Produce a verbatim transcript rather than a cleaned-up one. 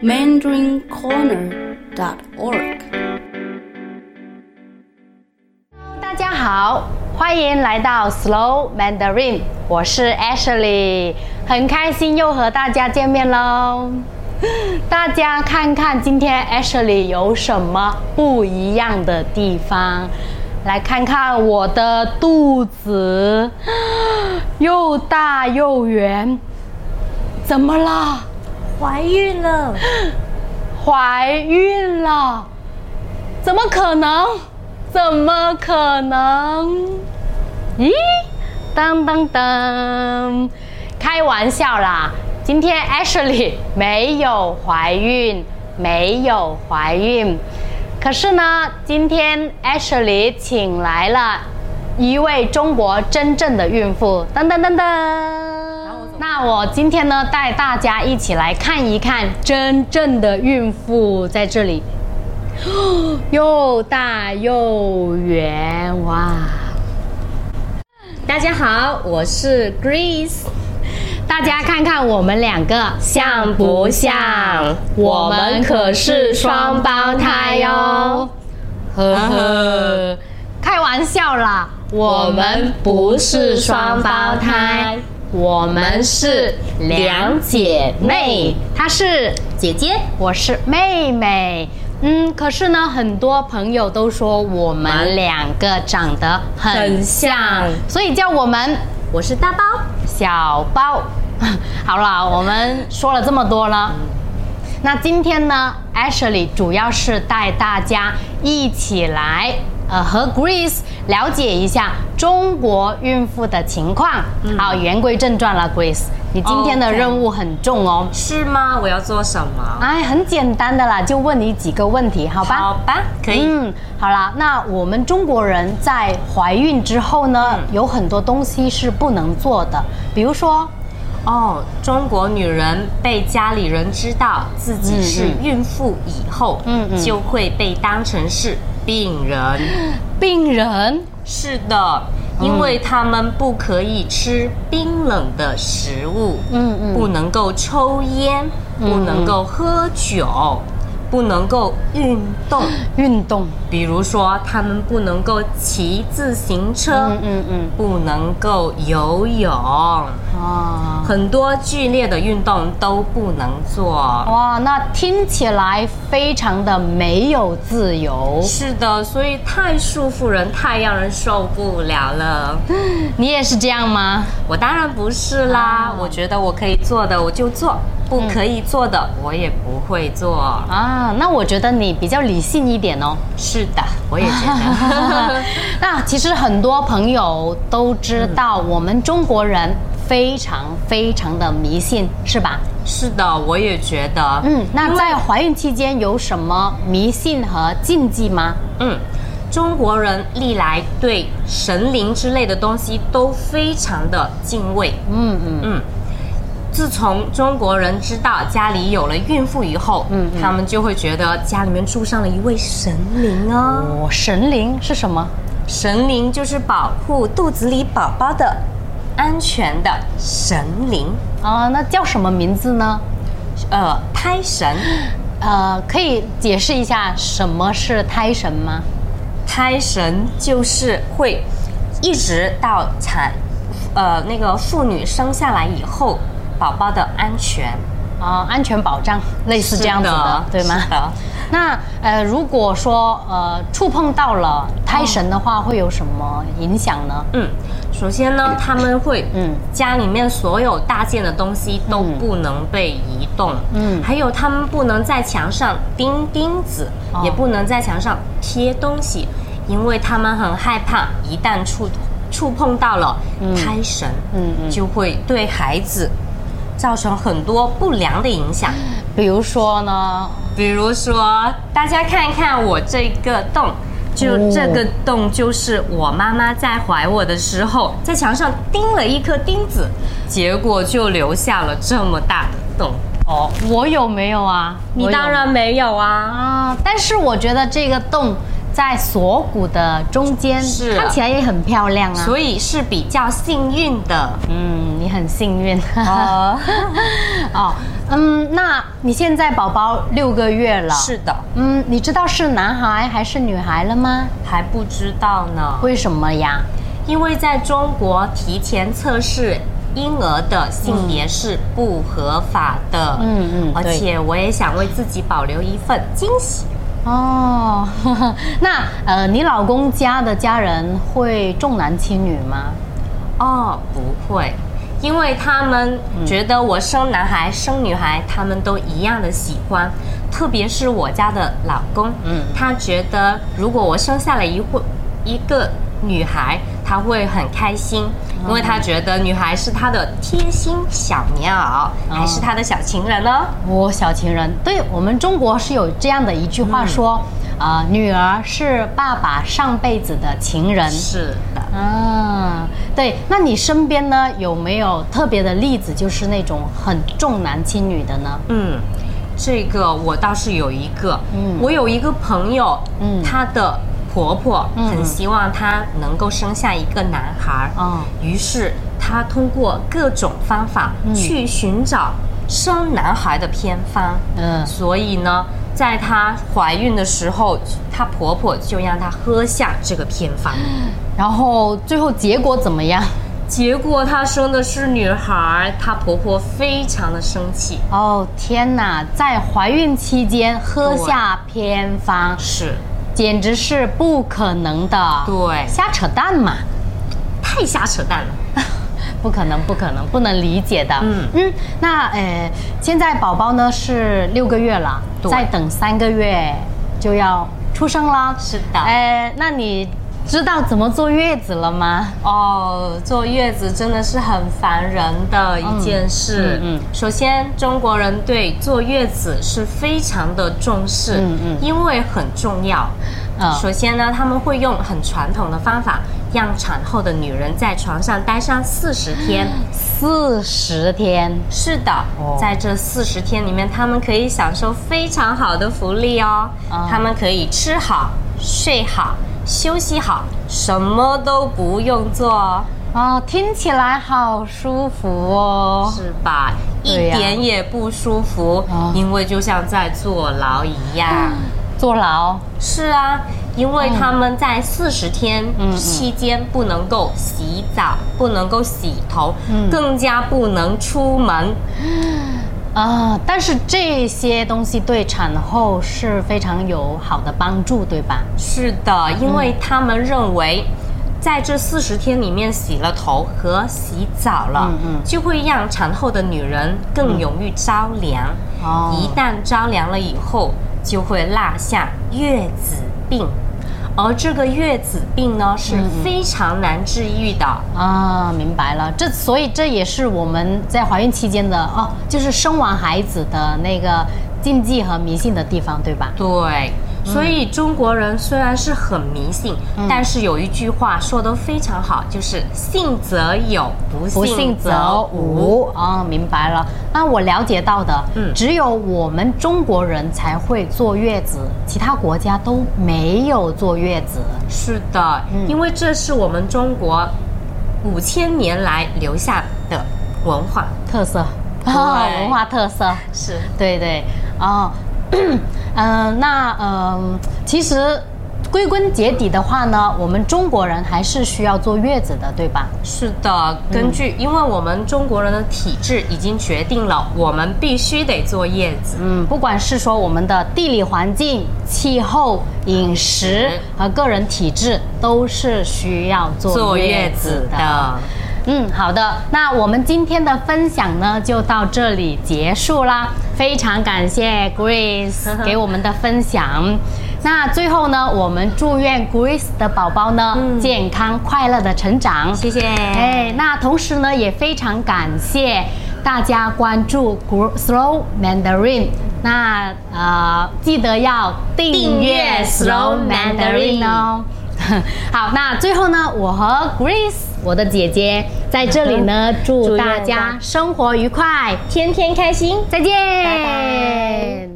mandarin corner dot org。 大家好，欢迎来到 Slow Mandarin， 我是 Ashley， 很开心又和大家见面喽。大家看看今天 Ashley 有什么不一样的地方？来看看我的肚子，又大又圆，怎么了？ 怀孕了！ 怀孕了？怎么可能？怎么可能？咦，当当当，开玩笑啦！今天 Ashley 没有怀孕，没有怀孕。可是呢，今天 Ashley 请来了一位中国真正的孕妇，噔噔噔噔。那我今天呢，带大家一起来看一看真正的孕妇在这里，又大又圆，哇！ 大家好，我是 Grace。 大家看看我们两个像不像？我们可是双胞胎哟！呵呵，开玩笑啦，我们不是双胞胎，我们是两姐妹。她是姐姐，我是妹妹。嗯，可是呢，很多朋友都说我们两个长得很像，所以叫我们，我是大包，小包。好了，我们说了这么多了，那今天呢 Ashley 主要是带大家一起来呃和 Grace 了解一下中国孕妇的情况。嗯、好，言归正传了 Grace， 你今天的任务很重哦。 Okay. 是吗？我要做什么？ 哎，很简单的啦，就问你几个问题，好吧？ 好吧，可以。 嗯，好啦，那我们中国人在怀孕之后呢，嗯、有很多东西是不能做的，比如说。 哦，中国女人被家里人知道自己是孕妇以后，嗯嗯，就会被当成是病人。 病人？ 是的，因为他们不可以吃冰冷的食物，嗯嗯，不能够抽烟，不能够喝酒。不能够运动， 运动， 比如说他们不能够骑自行车，嗯嗯嗯，不能够游泳，哦，很多剧烈的运动都不能做。 哇，那听起来非常的没有自由。 是的，所以太束缚人，太让人受不了了。 你也是这样吗？ 我当然不是啦，啊、我觉得我可以做的我就做。不可以做的，嗯、我也不会做啊。那我觉得你比较理性一点哦。 是的，我也觉得。 那其实很多朋友都知道，我们中国人非常非常的迷信，是吧？ 是的，我也觉得。 嗯，那在怀孕期间有什么迷信和禁忌吗？ 嗯，中国人历来对神灵之类的东西都非常的敬畏。嗯嗯嗯。自从中国人知道家里有了孕妇以后，嗯，嗯他们就会觉得家里面住上了一位神灵哦。 哦，神灵是什么？ 神灵就是保护肚子里宝宝的安全的神灵啊。那叫什么名字呢？ 呃，胎神。 呃，可以解释一下什么是胎神吗？ 胎神就是会一直到产，呃，那个妇女生下来以后。宝宝的安全啊、呃，安全保障类似这样子的，对吗？ 是的。 那呃，如果说呃触碰到了胎神的话，哦、会有什么影响呢？ 嗯，首先呢，他们会嗯，家里面所有大件的东西都不能被移动，嗯，还有他们不能在墙上钉钉子，哦、也不能在墙上贴东西，因为他们很害怕一旦触触碰到了胎神，嗯嗯，就会对孩子。造成很多不良的影响， 比如说呢？ 比如说，大家看一看我这个洞，就这个洞就是我妈妈在怀我的时候，在墙上钉了一颗钉子，结果就留下了这么大的洞。 哦，我有没有啊？ 你当然没有啊！ 啊，但是我觉得这个洞在锁骨的中间， 是看起来也很漂亮啊。 所以是比较幸运的。 嗯，你很幸运。 哦， 哦，嗯，那你现在宝宝六个月了。 是的。 嗯，你知道是男孩还是女孩了吗？ 还不知道呢。 为什么呀？ 因为在中国提前测试婴儿的性别是不合法的。 嗯嗯， 而且我也想为自己保留一份惊喜。 哦，呵呵，那呃，你老公家的家人会重男轻女吗？ 哦，不会，因为他们觉得我生男孩、嗯、生女孩，他们都一样的喜欢。特别是我家的老公，嗯，他觉得如果我生下了一会一个女孩，他会很开心，因为他觉得女孩是他的贴心小棉袄，嗯、还是他的小情人呢。 我、哦、小情人，对我们中国是有这样的一句话说，嗯、呃，女儿是爸爸上辈子的情人。 是的， 嗯，对。那你身边呢有没有特别的例子，就是那种很重男轻女的呢？ 嗯。这个我倒是有一个，嗯，我有一个朋友，嗯，她的婆婆很希望她能够生下一个男孩，嗯，于是她通过各种方法去寻找生男孩的偏方，嗯，所以呢，在她怀孕的时候，她婆婆就让她喝下这个偏方， 然后最后结果怎么样？ 结果她生的是女孩，她婆婆非常的生气。 哦天哪，在怀孕期间喝下偏方， 是， 简直是不可能的。 对， 瞎扯淡嘛， 太瞎扯淡了。 不可能，不可能，不能理解的。嗯嗯，那呃，现在宝宝呢是六个月了，再等三个月就要出生了。 是的。 呃，那你知道怎么坐月子了吗？ 哦，坐月子真的是很烦人的一件事。嗯 嗯, 嗯，首先中国人对坐月子是非常的重视，嗯嗯，因为很重要。嗯，首先呢，他们会用很传统的方法，让产后的女人在床上待上四十天。 四十天？ 是的，哦、在这四十天里面，他们可以享受非常好的福利哦。嗯、他们可以吃好、睡好。休息好，什么都不用做哦。 哦，听起来好舒服哦， 是吧？一点也不舒服，哦、因为就像在坐牢一样。 坐牢？ 是啊，因为他们在四十天期间不能够洗澡，嗯、不能够洗头，嗯、更加不能出门。 啊，但是这些东西对产后是非常有好的帮助，对吧？ 是的，因为他们认为，在这四十天里面洗了头和洗澡了，嗯嗯，就会让产后的女人更容易着凉。哦，一旦着凉了以后，就会落下月子病。而这个月子病呢是非常难治愈的。 嗯、啊，明白了，这所以这也是我们在怀孕期间的哦，就是生完孩子的那个禁忌和迷信的地方，对吧？ 对，所以中国人虽然是很迷信，嗯、但是有一句话说得非常好，就是信则有，不信则无。不信则无啊，明白了。那我了解到的，嗯，只有我们中国人才会坐月子，其他国家都没有坐月子。 是的，嗯、因为这是我们中国五千年来留下的文化特色，哦、文化特色是， 对对，哦。嗯、呃，那嗯、呃，其实归根结底的话呢，我们中国人还是需要坐月子的，对吧？ 是的，根据、嗯、因为我们中国人的体质已经决定了，我们必须得坐月子。 嗯，不管是说我们的地理环境、气候、饮食和个人体质，都是需要坐月子的。嗯，好的，那我们今天的分享呢就到这里结束啦，非常感谢 Grace 给我们的分享。那最后呢，我们祝愿 Grace 的宝宝呢、嗯、健康快乐的成长， 谢谢。 哎，那同时呢，也非常感谢大家关注 Slow Mandarin。那呃，记得要订阅 Slow Mandarin 哦。好，那最后呢，我和 Grace 我的姐姐在这里呢，祝大家生活愉快， 天天开心， 再见， 拜拜。